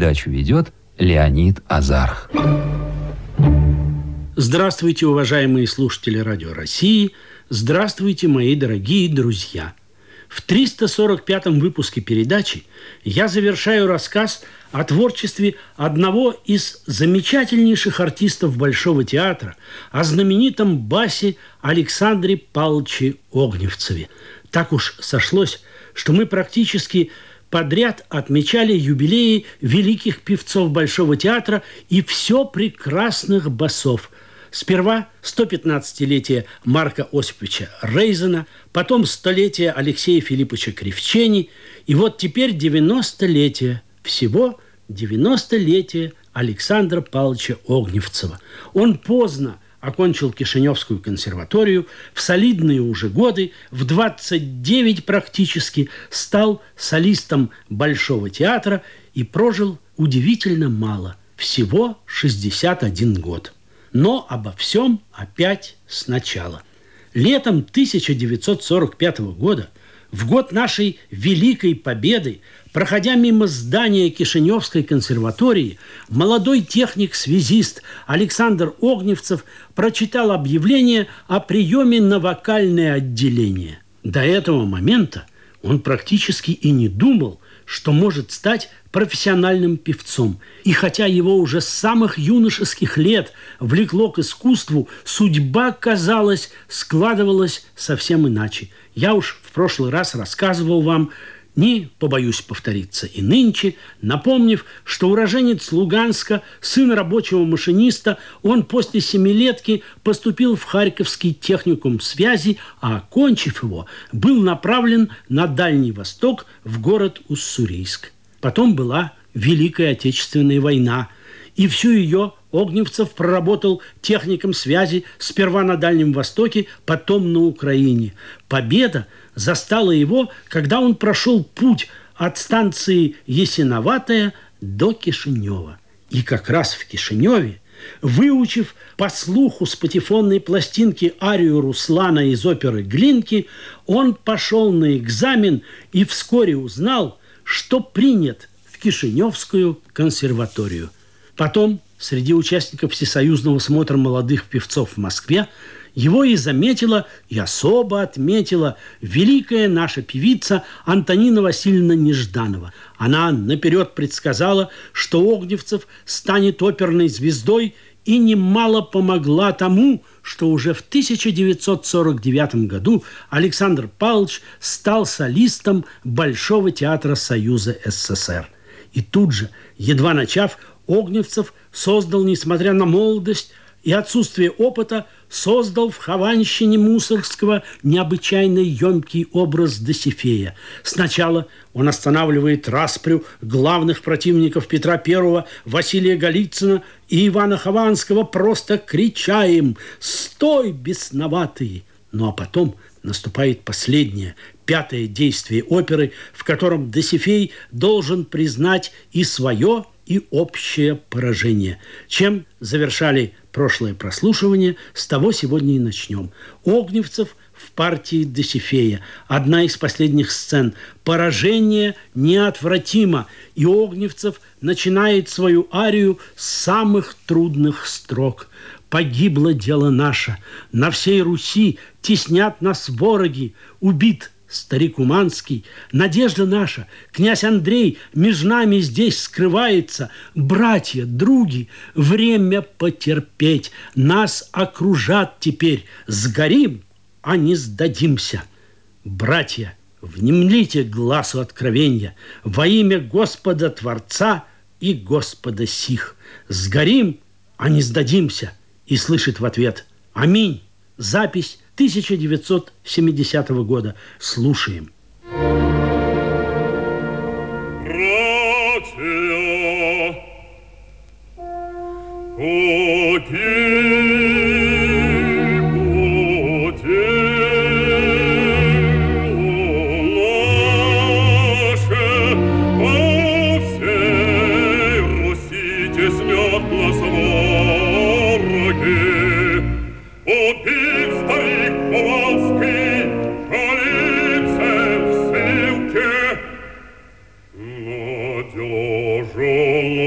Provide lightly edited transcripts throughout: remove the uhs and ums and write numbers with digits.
Передачу ведет Леонид Азарх. Здравствуйте, уважаемые слушатели Радио России. Здравствуйте, мои дорогие друзья. В 345-м выпуске передачи я завершаю рассказ о творчестве одного из замечательнейших артистов Большого театра, о знаменитом басе Александре Павловиче Огневцеве. Так уж сошлось, что мы практически подряд отмечали юбилеи великих певцов Большого театра и все прекрасных басов. Сперва 115-летие Марка Осиповича Рейзена, потом 100-летие Алексея Филипповича Кривчени, и вот теперь 90-летие, всего 90-летие Александра Павловича Огневцева. Он поздно окончил Кишиневскую консерваторию, в солидные уже годы, в 29 практически, стал солистом Большого театра и прожил удивительно мало, всего 61 год. Но обо всем опять сначала. Летом 1945 года, в год нашей Великой Победы, проходя мимо здания Кишиневской консерватории, молодой техник-связист Александр Огневцев прочитал объявление о приеме на вокальное отделение. До этого момента он практически и не думал, что может стать профессиональным певцом. И хотя его уже с самых юношеских лет влекло к искусству, судьба, казалось, складывалась совсем иначе. Я уж в прошлый раз рассказывал вам, не побоюсь повториться и нынче, напомнив, что уроженец Луганска, сын рабочего машиниста, он после семилетки поступил в Харьковский техникум связи, а, окончив его, был направлен на Дальний Восток, в город Уссурийск. Потом была Великая Отечественная война, и всю ее Огневцев проработал техником связи сперва на Дальнем Востоке, потом на Украине. Победа застала его, когда он прошел путь от станции Ясиноватая до Кишинева. И как раз в Кишиневе, выучив по слуху с патефонной пластинки арию Руслана из оперы «Глинки», он пошел на экзамен и вскоре узнал, что принят в Кишиневскую консерваторию. Потом среди участников Всесоюзного смотра молодых певцов в Москве его и заметила, и особо отметила великая наша певица Антонина Васильевна Нежданова. Она наперед предсказала, что Огневцев станет оперной звездой, и немало помогла тому, что уже в 1949 году Александр Павлович стал солистом Большого театра Союза СССР. И тут же, едва начав, Огневцев создал, несмотря на молодость и отсутствие опыта, создал в Хованщине Мусоргского необычайно емкий образ Досифея. Сначала он останавливает распрю главных противников Петра I, Василия Голицына и Ивана Хованского, просто крича им: «Стой, бесноватые!» Ну а потом наступает последнее, пятое действие оперы, в котором Досифей должен признать и свое, и общее поражение. Чем завершали прошлое прослушивание, с того сегодня и начнем. Огневцев в партии Досифея. Одна из последних сцен. Поражение неотвратимо. И Огневцев начинает свою арию с самых трудных строк. «Погибло дело наше, на всей Руси теснят нас вороги, убит старик Уманский, надежда наша, князь Андрей меж нами здесь скрывается. Братья, други, время потерпеть, нас окружат теперь, сгорим, а не сдадимся. Братья, внемлите гласу откровенья во имя Господа Творца и Господа сих. Сгорим, а не сдадимся». И слышит в ответ: «Аминь». Запись 1970 года. Слушаем. Надежен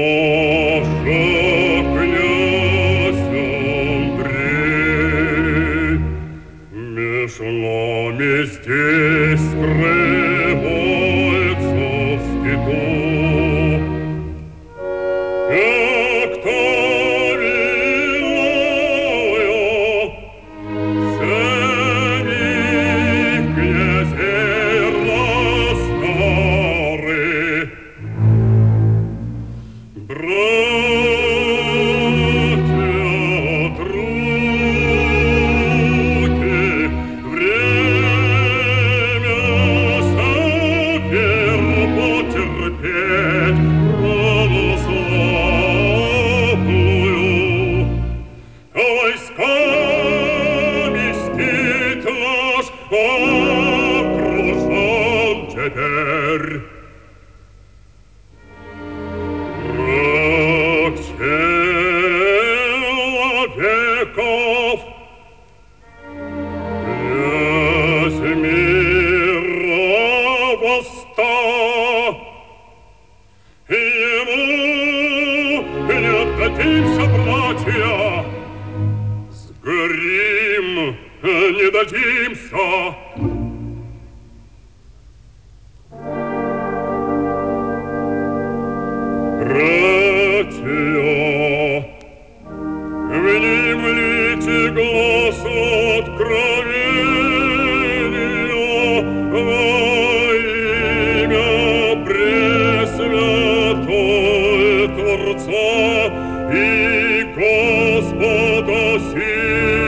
здесь скрывается в скиту. Как-то виною семи князей раздары, окружен теперь. Враг человеков, князь мира восста, ему не отдадимся, братья, сгорим, не дадимся. Братья, внемлите глаз откровения во имя Пресвятое Творца и Господа сил.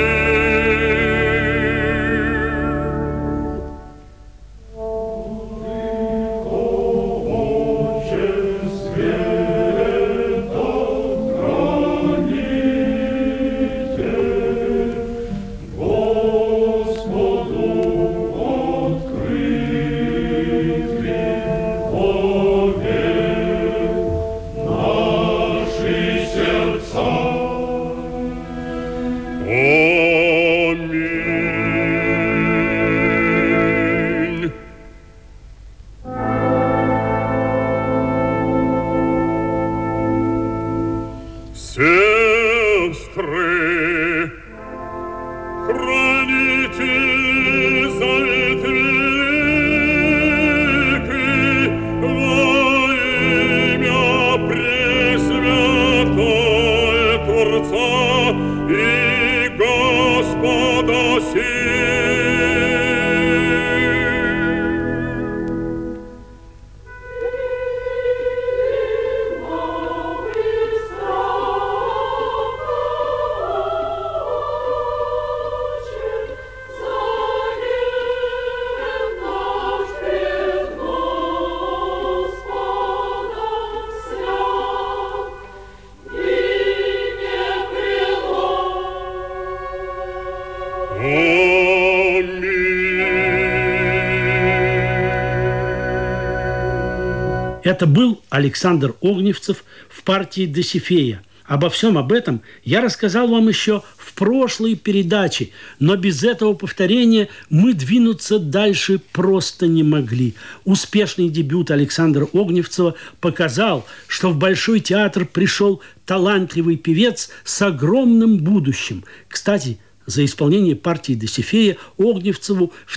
Аминь. Сестры, хранители завет великий во имя Пресвятое Творца и Господа сил. Это был Александр Огневцев в партии Досифея. Обо всем об этом я рассказал вам еще в прошлой передаче, но без этого повторения мы двинуться дальше просто не могли. Успешный дебют Александра Огневцева показал, что в Большой театр пришел талантливый певец с огромным будущим. Кстати, за исполнение партии Досифея Огневцеву в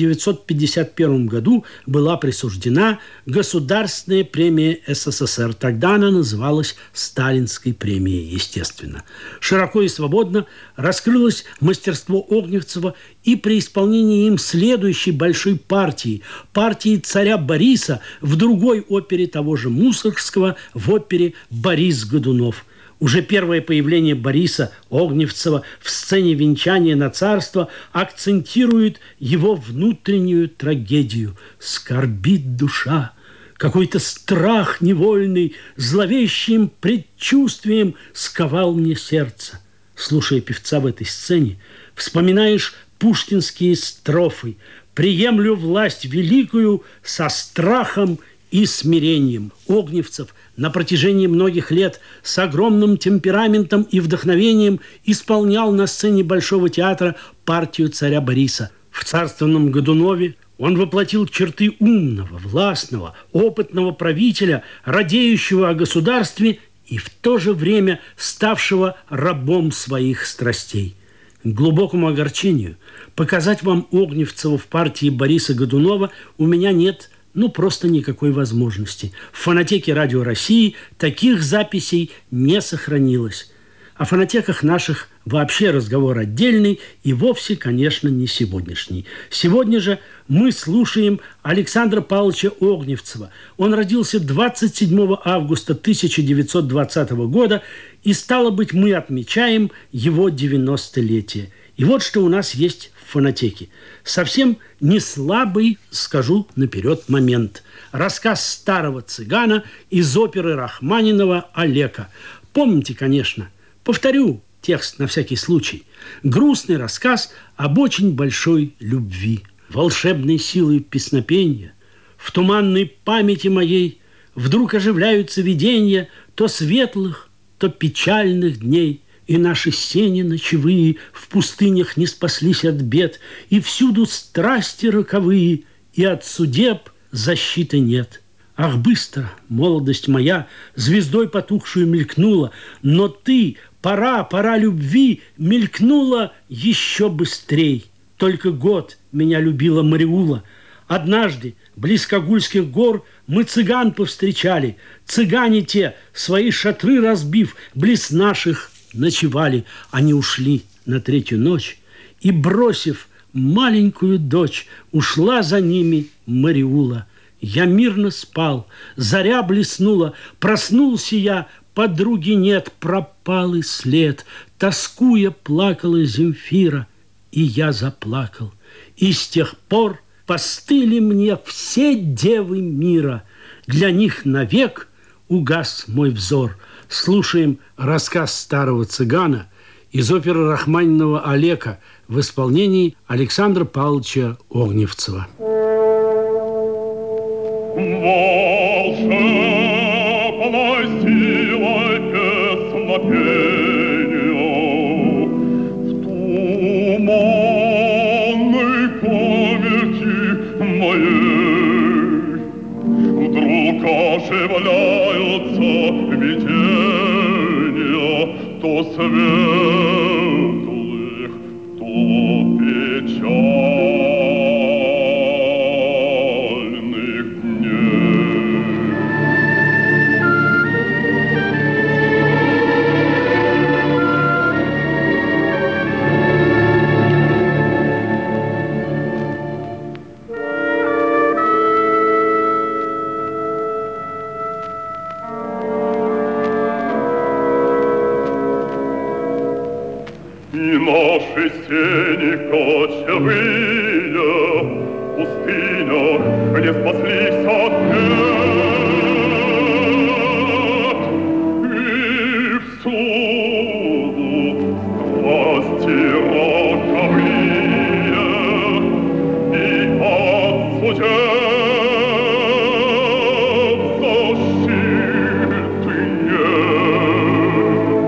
1951 году была присуждена Государственная премия СССР. Тогда она называлась Сталинской премией, естественно. Широко и свободно раскрылось мастерство Огневцева и при исполнении им следующей большой партии царя Бориса в другой опере того же Мусоргского, в опере «Борис Годунов». Уже первое появление Бориса Огневцева в сцене венчания на царство акцентирует его внутреннюю трагедию. Скорбит душа, какой-то страх невольный, зловещим предчувствием сковал мне сердце. Слушая певца в этой сцене, вспоминаешь пушкинские строфы: «Приемлю власть великую со страхом и смирением». Огневцев на протяжении многих лет с огромным темпераментом и вдохновением исполнял на сцене Большого театра партию царя Бориса. В царственном Годунове он воплотил черты умного, властного, опытного правителя, радеющего о государстве и в то же время ставшего рабом своих страстей. К глубокому огорчению показать вам Огневцева в партии Бориса Годунова у меня нет просто никакой возможности. В фонотеке Радио России таких записей не сохранилось. О фонотеках наших вообще разговор отдельный и вовсе, конечно, не сегодняшний. Сегодня же мы слушаем Александра Павловича Огневцева. Он родился 27 августа 1920 года, и, стало быть, мы отмечаем его 90-летие. И вот что у нас есть в фонотеке. Совсем не слабый, скажу наперед, момент. Рассказ старого цыгана из оперы Рахманинова «Олека». Помните, конечно. Повторю текст на всякий случай. Грустный рассказ об очень большой любви. Волшебной силой песнопения в туманной памяти моей вдруг оживляются видения то светлых, то печальных дней. И наши сени ночевые в пустынях не спаслись от бед, и всюду страсти роковые, и от судеб защиты нет. Ах, быстро, молодость моя, звездой потухшую мелькнула, но ты, пора любви, мелькнула еще быстрей. Только год меня любила Мариула. Однажды, близ Когульских гор, мы цыган повстречали. Цыгане те, свои шатры разбив, близ наших ночевали. Они ушли на 3-ю ночь, и, бросив маленькую дочь, ушла за ними Мариула. Я мирно спал, заря блеснула, проснулся я, подруги нет, пропал и след. Тоскуя, плакала Земфира, и я заплакал. И с тех пор постыли мне все девы мира. Для них навек угас мой взор. Слушаем рассказ старого цыгана из оперы Рахманинова «Олека» в исполнении Александра Павловича Огневцева. Волшебной силой песнопению в туманной памяти моей вдруг оживляются видения то светлых, то печальных дней. И наши сени кочевые в пустынях не спаслись от бед. И всюду страсти роковые, и от судеб защиты нет.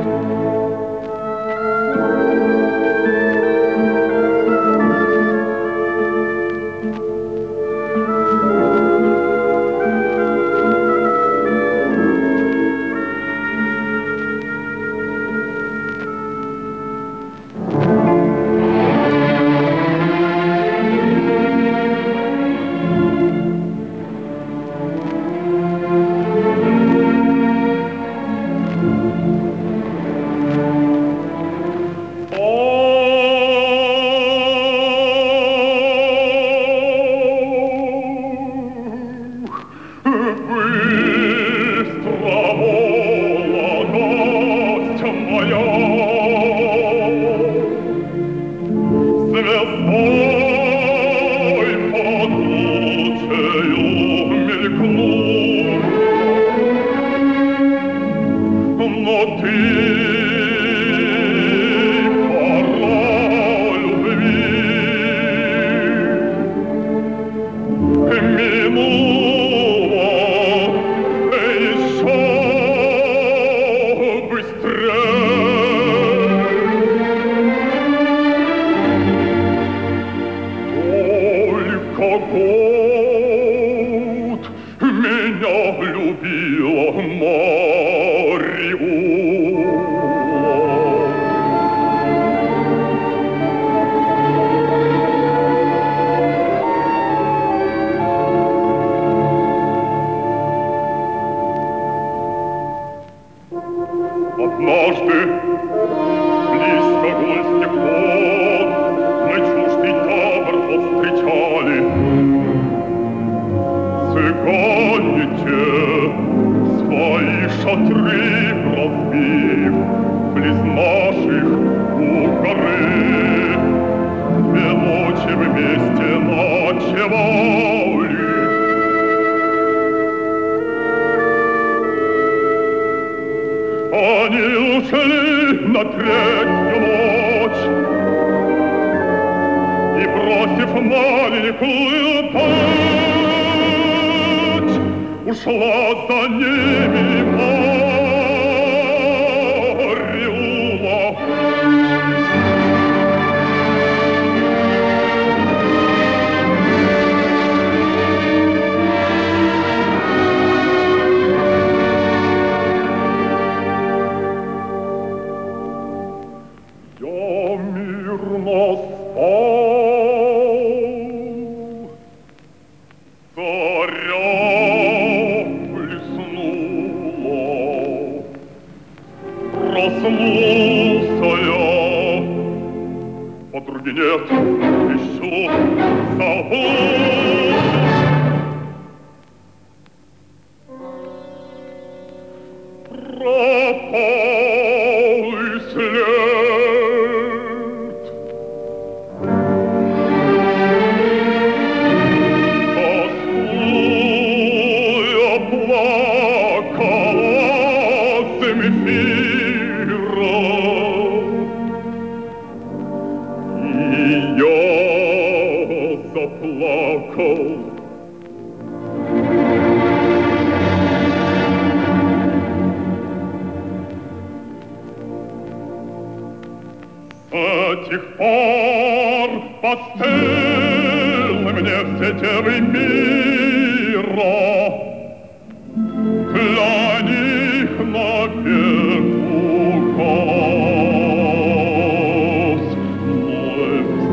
Близко гульских вод мы чуждый табор повстречали. Цыгане те, свои шатры разбив, близ наших у горы, две ночи вместе ночевали. Они ушли на третью ночь и, бросив маленькую дочь, ушла за ними Марьюла. Проснулся я, подруги нет, ищу забыл. Пропал и след. Тоскуя плакала Земфира. Заплакал. С тех пор постыл мне все темы мира. Для них навек угас мой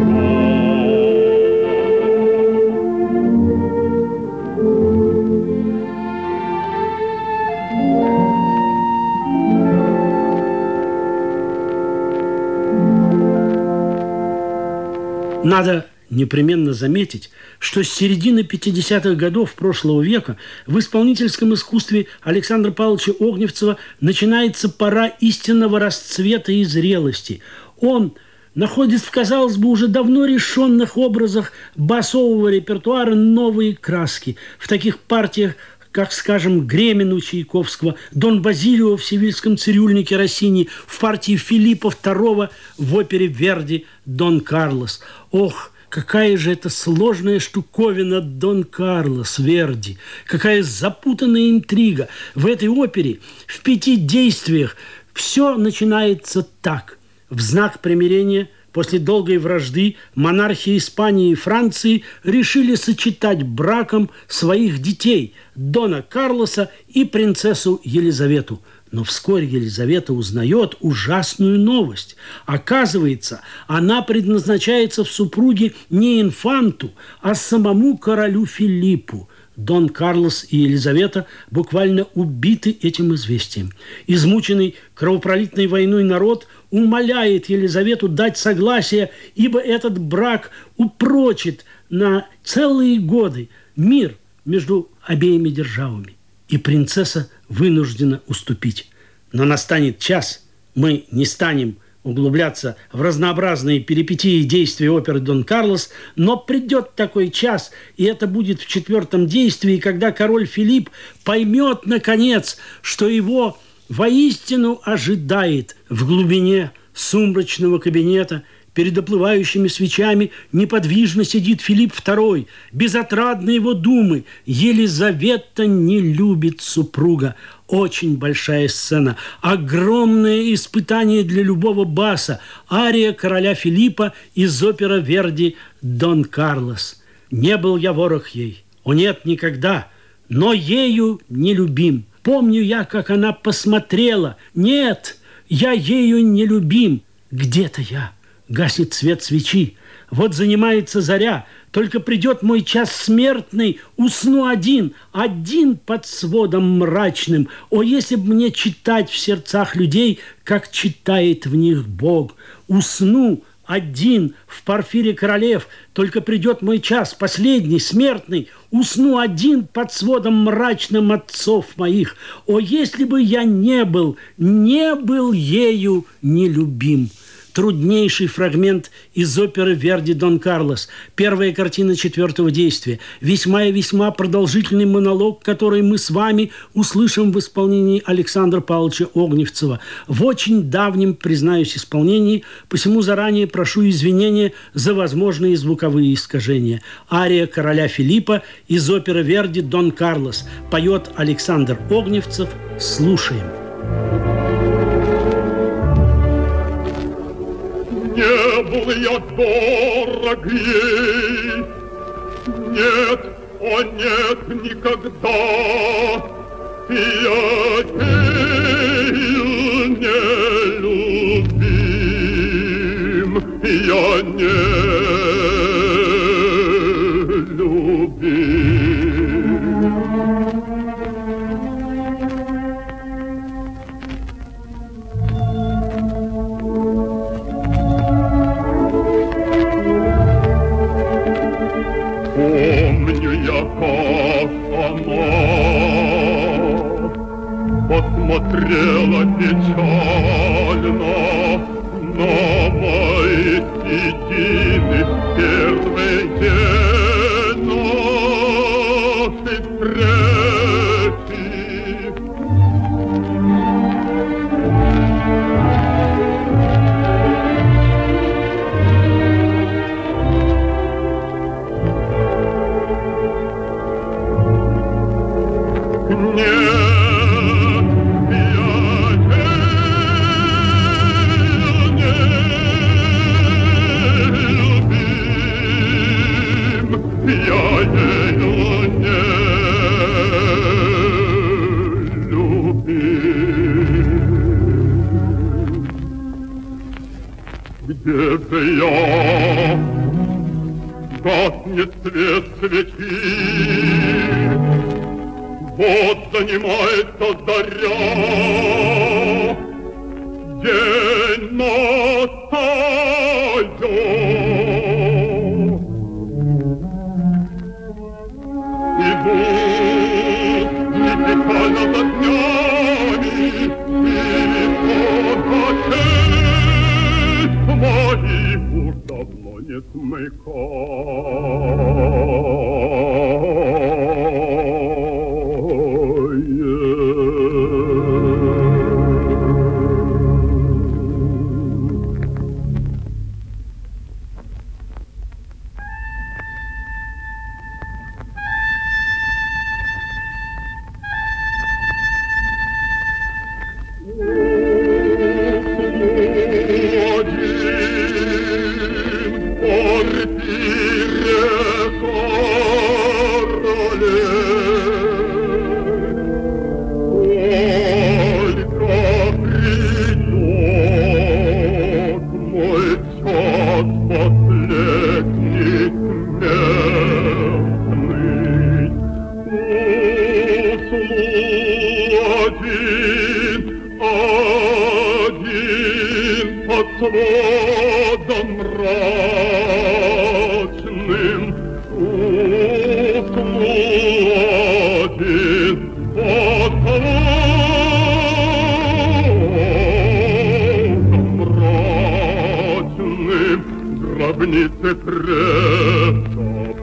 Надо непременно заметить, что с середины 50-х годов прошлого века в исполнительском искусстве Александра Павловича Огневцева начинается пора истинного расцвета и зрелости. Он находит в, казалось бы, уже давно решенных образах басового репертуара новые краски. В таких партиях, как, скажем, Гремин у Чайковского, Дон Базилио в «Севильском цирюльнике» Россини, в партии Филиппа II в опере Верди «Дон Карлос». Ох, какая же это сложная штуковина Дон Карлос Верди, какая запутанная интрига. В этой опере в 5 действиях все начинается так. В знак примирения после долгой вражды монархи Испании и Франции решили сочетать браком своих детей Дона Карлоса и принцессу Елизавету. Но вскоре Елизавета узнает ужасную новость. Оказывается, она предназначается в супруги не инфанту, а самому королю Филиппу. Дон Карлос и Елизавета буквально убиты этим известием. Измученный кровопролитной войной народ умоляет Елизавету дать согласие, ибо этот брак упрочит на целые годы мир между обеими державами. И принцесса вынуждена уступить. Но настанет час, мы не станем углубляться в разнообразные перипетии действия оперы «Дон Карлос», но придет такой час, и это будет в 4-м действии, когда король Филипп поймет, наконец, что его воистину ожидает в глубине сумрачного кабинета. Перед оплывающими свечами неподвижно сидит Филипп II. Безотрадны его думы. Елизавета не любит супруга. Очень большая сцена. Огромное испытание для любого баса. Ария короля Филиппа из оперы Верди «Дон Карлос». Не был я ворог ей. О нет, никогда. Но ею не любим. Помню я, как она посмотрела. Нет, я ею не любим. Где-то я. Гаснет свет свечи. Вот занимается заря. Только придет мой час смертный, усну один, один под сводом мрачным. О, если б мне читать в сердцах людей, как читает в них Бог. Усну один в парфире королев, только придет мой час, последний, смертный, усну один под сводом мрачным отцов моих. О, если бы я не был ею нелюбим. Труднейший фрагмент из оперы Верди «Дон Карлос». Первая картина четвертого действия. Весьма и весьма продолжительный монолог, который мы с вами услышим в исполнении Александра Павловича Огневцева. В очень давнем, признаюсь, исполнении, посему заранее прошу извинения за возможные звуковые искажения. Ария короля Филиппа из оперы Верди «Дон Карлос». Поет Александр Огневцев. Слушаем. Не был я дорог ей, нет, о нет, никогда. Я ею не любим, я не любим. Помню я, как она посмотрела печально на мои седины в первый день нашей встречи. Где же я? Гаснет свет свечи, вот занимается заря, день настает. Идут непрекально за днями, и моих уж давно не сводом мрачным усну один под сводом мрачным гробницы предков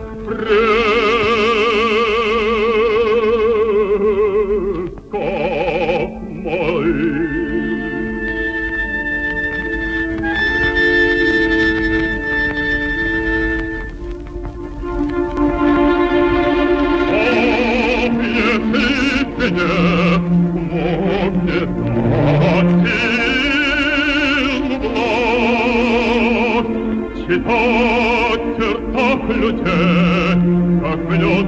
моих. Читать в сердцах людей, как в нем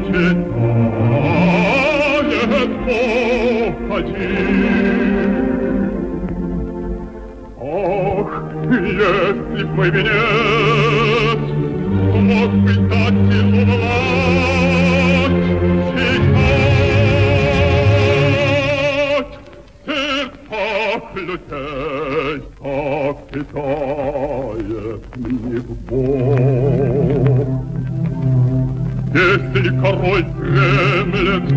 читает Бог один. Ах, если б мой венец мог бы дать ему власть читать людей, как питает их Бог. Если король дремлет,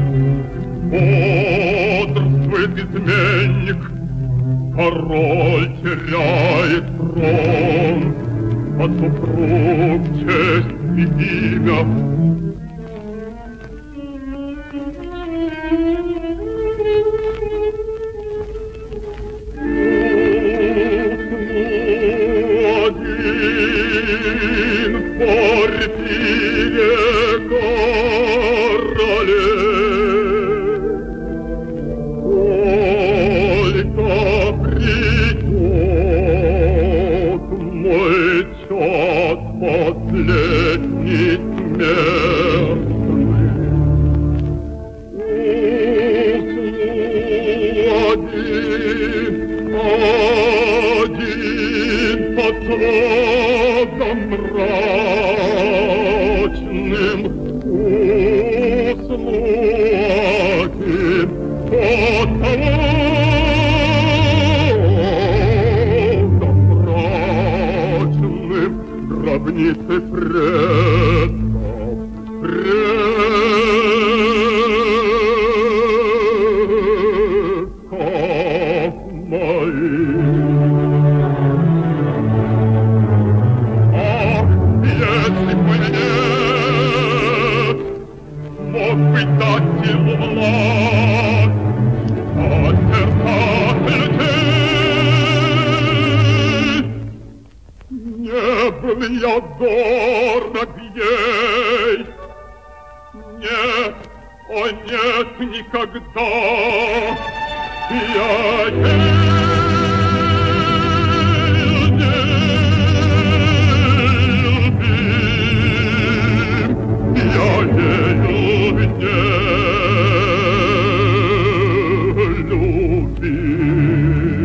бодрствует изменник, король теряет трон, а супруг честь и имя. Один в порфире королев, только придет мой час последний смертный. Один под сводом мрачным усну один под сводом мрачным гробницы предков я дорог ей. Нет, о нет, никогда я ей не любим, я ею не любим.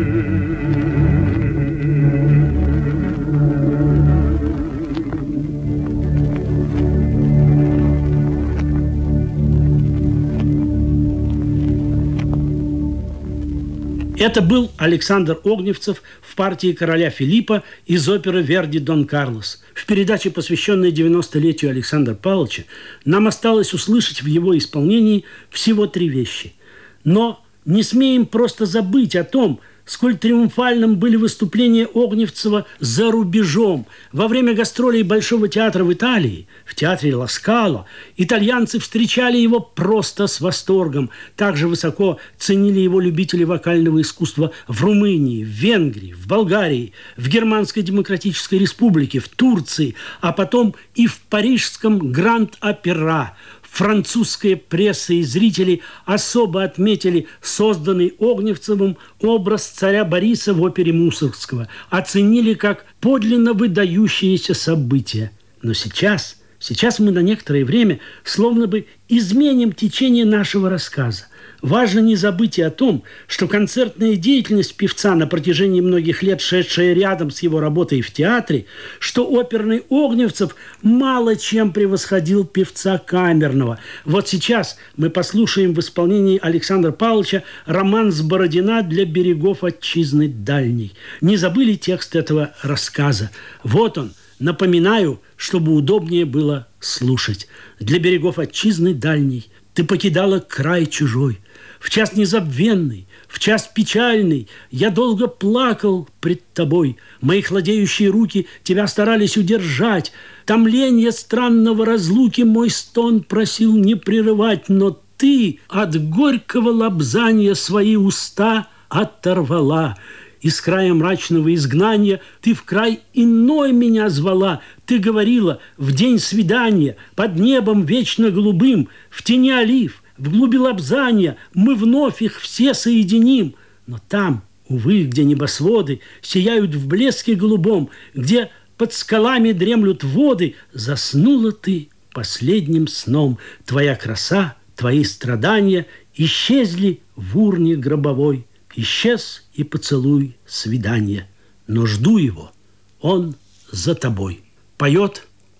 Это был Александр Огневцев в партии короля Филиппа из оперы Верди «Дон Карлос». В передаче, посвященной 90-летию Александра Павловича, нам осталось услышать в его исполнении всего 3 вещи. Но не смеем просто забыть о том, сколь триумфальным были выступления Огневцева за рубежом. Во время гастролей Большого театра в Италии, в театре Ла Скала, итальянцы встречали его просто с восторгом. Также высоко ценили его любители вокального искусства в Румынии, в Венгрии, в Болгарии, в Германской Демократической Республике, в Турции, а потом и в парижском Гранд-Опера. Французская пресса и зрители особо отметили созданный Огневцевым образ царя Бориса в опере Мусоргского, оценили как подлинно выдающееся событие. Но сейчас мы на некоторое время словно бы изменим течение нашего рассказа. Важно не забыть и о том, что концертная деятельность певца на протяжении многих лет, шедшая рядом с его работой в театре, что оперный Огневцев мало чем превосходил певца камерного. Вот сейчас мы послушаем в исполнении Александра Павловича романс Бородина для берегов отчизны дальней. Не забыли текст этого рассказа? Вот он. Напоминаю, чтобы удобнее было слушать. Для берегов отчизны дальней ты покидала край чужой. В час незабвенный, в час печальный я долго плакал пред тобой. Мои хладеющие руки тебя старались удержать. Томление странного разлуки мой стон просил не прерывать, но ты от горького лобзания свои уста оторвала. Из края мрачного изгнания ты в край иной меня звала. Ты говорила в день свидания под небом вечно голубым, в тени олив, в глуби лобзания мы вновь их все соединим. Но там, увы, где небосводы сияют в блеске голубом, где под скалами дремлют воды, заснула ты последним сном. Твоя краса, твои страдания исчезли в урне гробовой. Исчез и поцелуй свидания, но жду его, он за тобой. Поет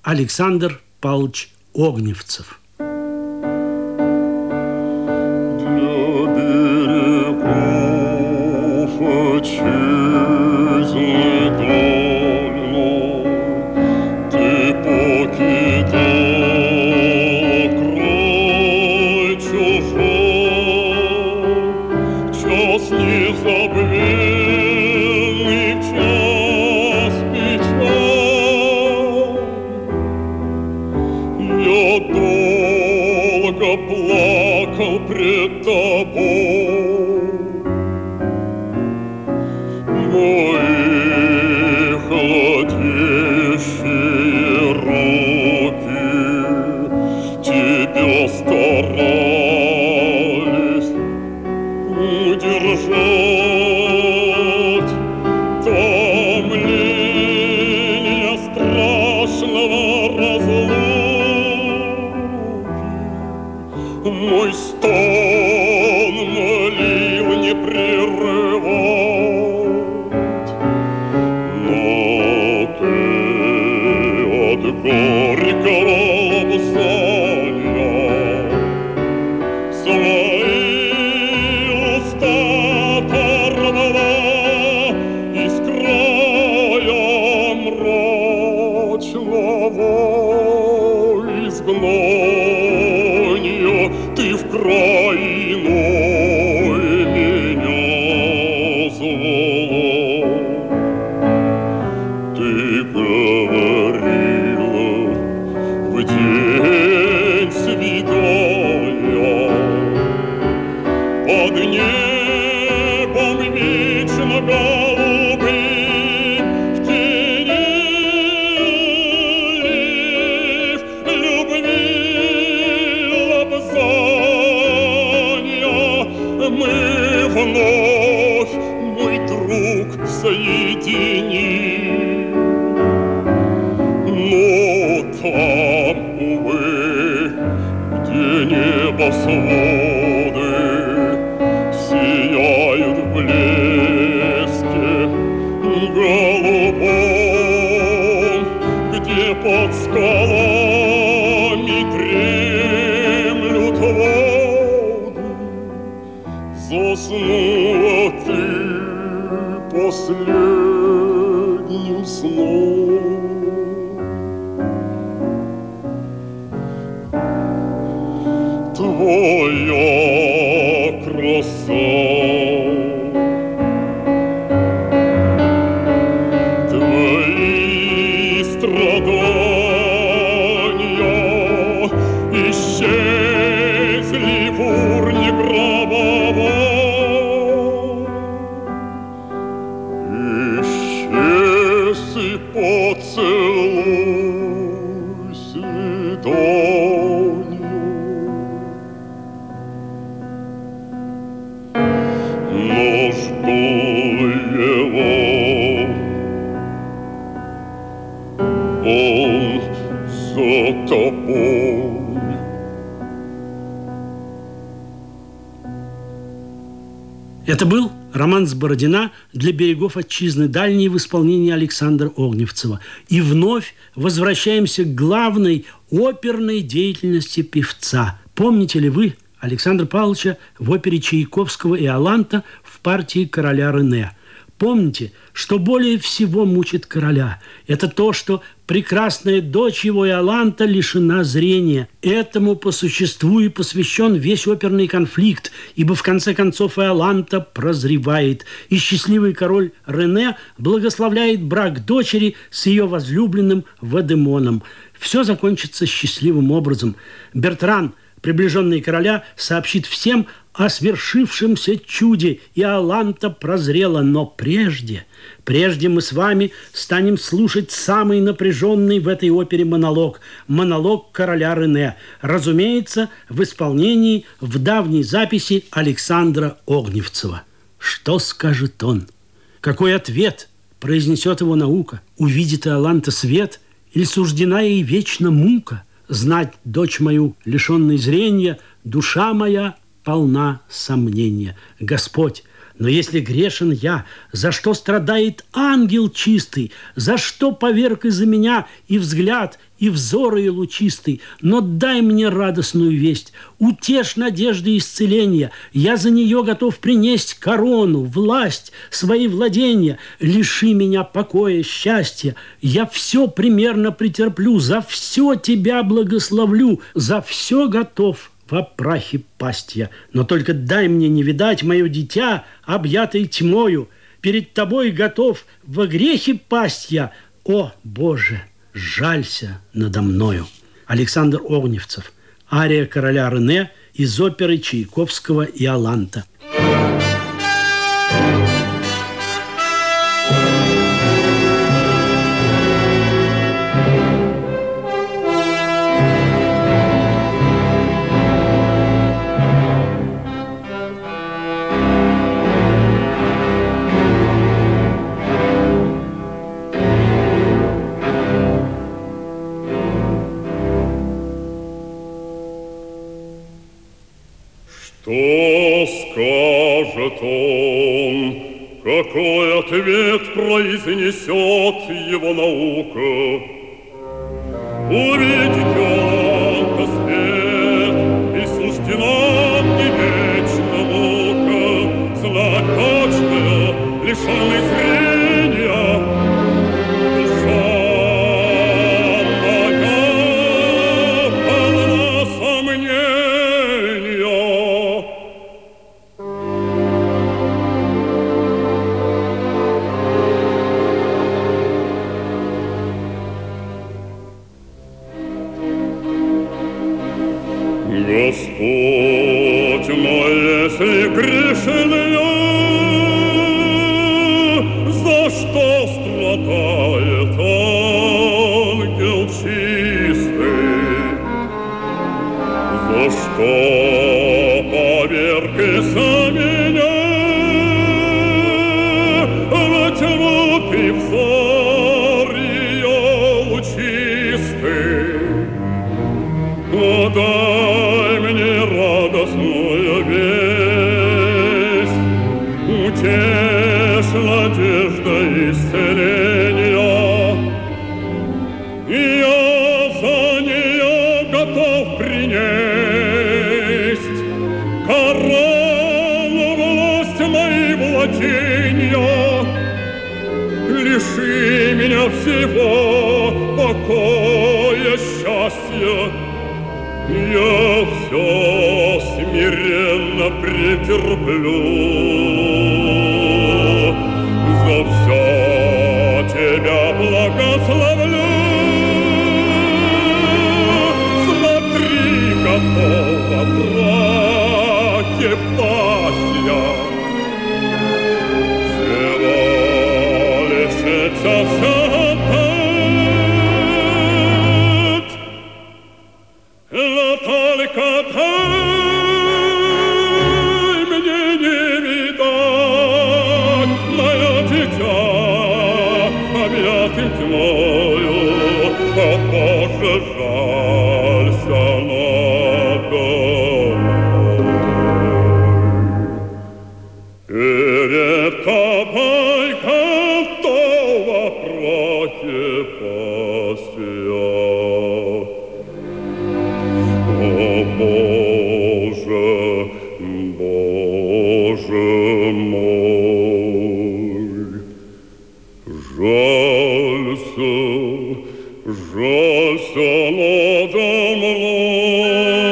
Александр Павлович Огневцев. Плакал пред тобой, мои холодеющие руки тебя старались удержать томление страшного разлуки. Мой стон молил не прерывать, но ты от горького лобзания свои уста оторвала из края мрачного изгнания. Ты в край иной меня звала. Ты говорила в день свидания под небом вечно голубым в тени любви мы вновь, мой друг, соединим. Но там, увы, где небосводы сияют в блеске голубом, где под скалами дремлют воды, заснула ты последним сном. Твоя краса, твои страдания исчезли в урне гробовой. Исчез и поцелуй Сидонью. Но жду его, он за тобой. Это был роман с Бородина для берегов отчизны дальней в исполнении Александра Огневцева. И вновь возвращаемся к главной оперной деятельности певца. Помните ли вы Александра Павловича в опере Чайковского «Иоланта» в партии короля Рене? Помните, что более всего мучит короля? Это то, что прекрасная дочь его Иоланта лишена зрения. Этому по существу и посвящен весь оперный конфликт, ибо в конце концов Иоланта прозревает, и счастливый король Рене благословляет брак дочери с ее возлюбленным Вадемоном. Все закончится счастливым образом. Бертран, приближенный короля, сообщит всем о свершившемся чуде, и Иоланта прозрела. Но прежде мы с вами станем слушать самый напряженный в этой опере монолог короля Рене, разумеется, в исполнении в давней записи Александра Огневцева. Что скажет он? Какой ответ произнесет его наука? Увидит Иоланта свет, или суждена ей вечно мука? Знать, дочь мою, лишенной зрения, душа моя полна сомнения. Господь, Но если грешен я, за что страдает ангел чистый, за что поверг из-за меня и взгляд, и взор ее лучистый, но дай мне радостную весть, утешь надежды исцеления, я за нее готов принесть корону, власть, свои владения, лиши меня покоя, счастья, я все примерно претерплю, за все тебя благословлю, за все готов во прахе пасть я. Но только дай мне не видать мое дитя, объятое тьмою, перед тобой готов во грехе пасть я. О, Боже, жалься надо мною. Александр Огневцев. Ария короля Рене из оперы Чайковского «Иоланта». Что скажет он, какой ответ произнесет его наука? Увидеть он-то свет, и суждена мне вечно мука, знать точно, лишенный зрения, душа моя полна сомнения. Господь мой, если грешен я, за что страдает ангел чистый? За что поверг из-за меня во тьму ты взор ее лучистый? О, дай мне радостную весть, утешь надежда исцеления. Я за нее готов принесть корону, власть мои владения. Лиши меня всего покоя, счастья, я все смиренно претерплю. За все тебя благословлю. Смотри, готова браке пасть я. Всего лишится сатан. Но только дай мне не видать мое дитя, объятым тьмою. О, Боже, жалься надо мной. Перед тобой готова прахе пасть я. О, Боже, Боже мой, жалься, жалься надо мною.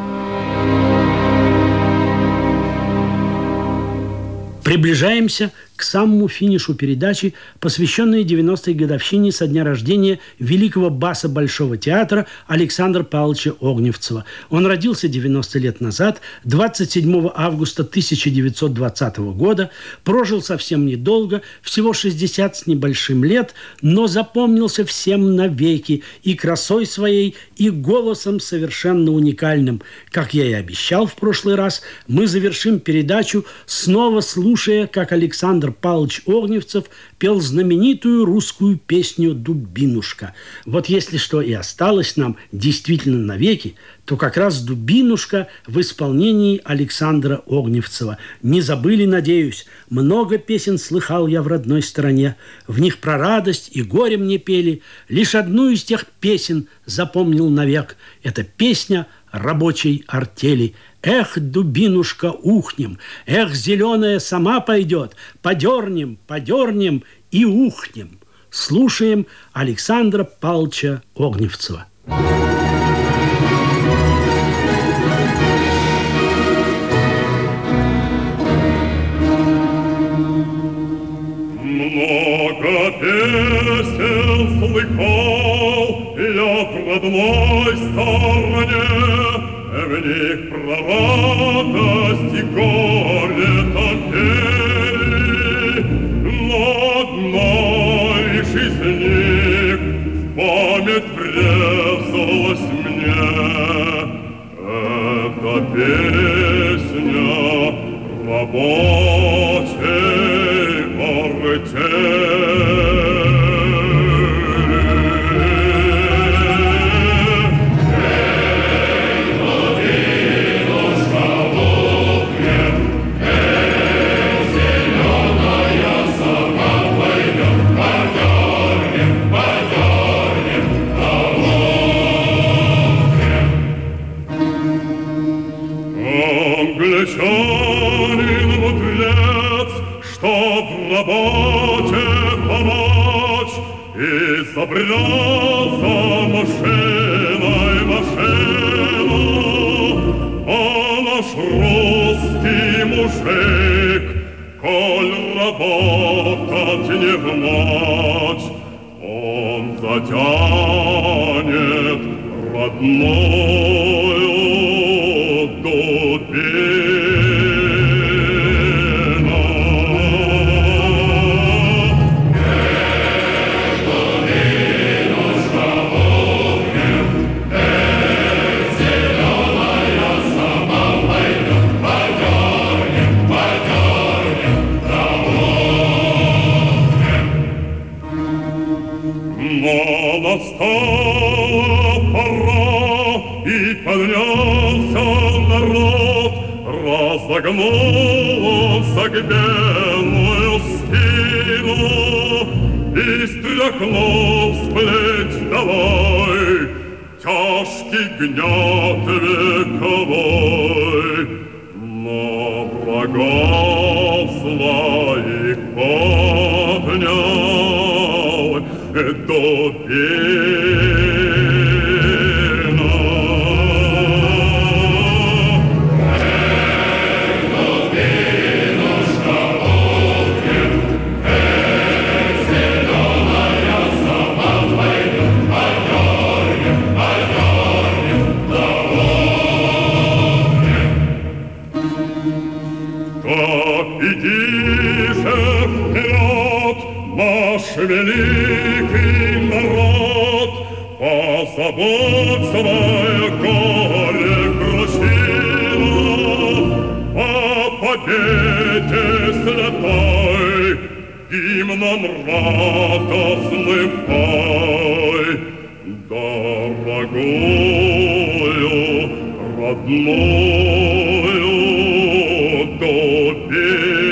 Приближаемся к самому финишу передачи, посвященной 90-й годовщине со дня рождения великого баса Большого театра Александра Павловича Огневцева. Он родился 90 лет назад, 27 августа 1920 года, прожил совсем недолго, всего 60 с небольшим лет, но запомнился всем навеки и красой своей, и голосом совершенно уникальным. Как я и обещал в прошлый раз, мы завершим передачу, снова слушая, как Александр Павлович Огневцев пел знаменитую русскую песню «Дубинушка». Вот если что и осталось нам действительно навеки, то как раз «Дубинушка» в исполнении Александра Огневцева. Не забыли, надеюсь, много песен слыхал я в родной стороне. В них про радость и горе мне пели. Лишь одну из тех песен запомнил навек. Это песня рабочей артели. Эх, дубинушка, ухнем, эх, зеленая сама пойдет, подернем, подернем и ухнем. Слушаем Александра Павловича Огневцева. Много песен слыхал я в родной стороне, в них про радость и горе пели, но одна лишь из них в память врезалась мне. Это песня рабочей артели. Англичанин мудрец, чтоб в работе помочь, изобрел за машиной машину, а наш русский мужик, коль работать не в ночь, он затянет родную дубину. Но настала пора, и поднялся народ, разогнулся к белую спину и стряхнул с плеч долой тяжкий гнет вековой. Но врагов своих поднял иди же вперед, наш великий народ, позабудь свое горе кручину, о победе святой гимном радостным пой, дорогую родную дубину.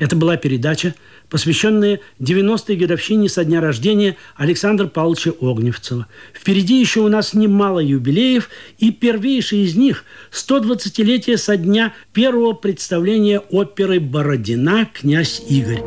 Это была передача, посвященная 90-й годовщине со дня рождения Александра Павловича Огневцева. Впереди еще у нас немало юбилеев, и первейший из них – 120-летие со дня первого представления оперы «Бородина. Князь Игорь».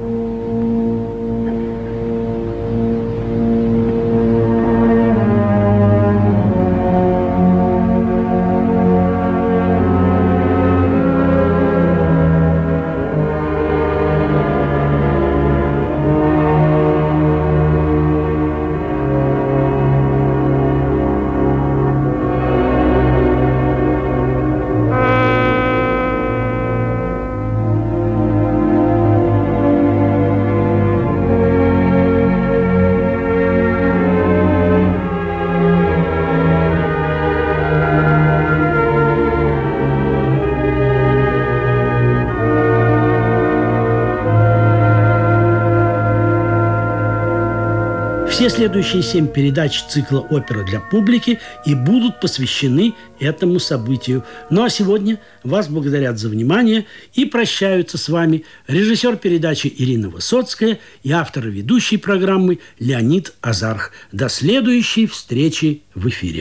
Все следующие 7 передач цикла «Опера для публики» и будут посвящены этому событию. Ну а сегодня вас благодарят за внимание и прощаются с вами режиссер передачи Ирина Высоцкая и автор и ведущей программы Леонид Азарх. До следующей встречи в эфире.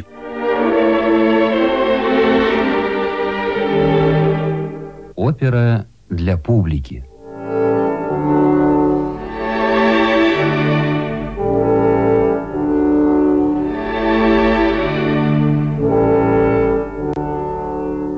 Опера для публики.